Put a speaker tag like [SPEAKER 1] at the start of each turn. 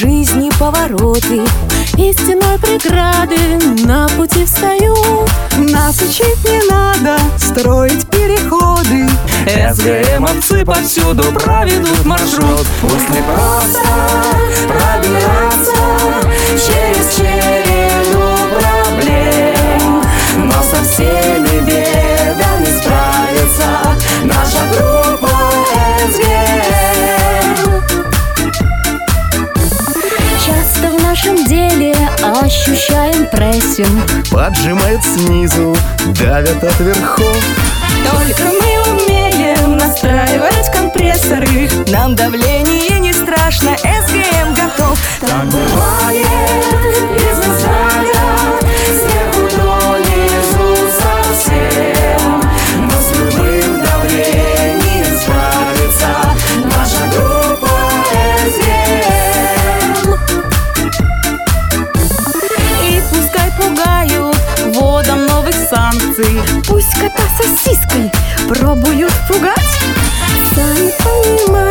[SPEAKER 1] жизни повороты и стеной преграды на пути встают.
[SPEAKER 2] Нас учить не надо, строить переходы.
[SPEAKER 3] СГМовцы повсюду проведут маршрут. Пусть не просто пробираться через череду проблем, но со всеми бедами справится наша группа СГМ.
[SPEAKER 1] Часто в нашем деле ощущаем прессинг.
[SPEAKER 4] Поджимают снизу, давят от верхов.
[SPEAKER 2] Только мы умеем настраивать компрессоры. Нам давление не страшно, СГМ готов.
[SPEAKER 3] Так бывает из Израиля, сверху донизу совсем, но с любым давлением справится наша группа СГМ.
[SPEAKER 2] И пускай пугают вводом новых санкций, пусть кота сосиской пробуют пугать.
[SPEAKER 1] Сами понимаем,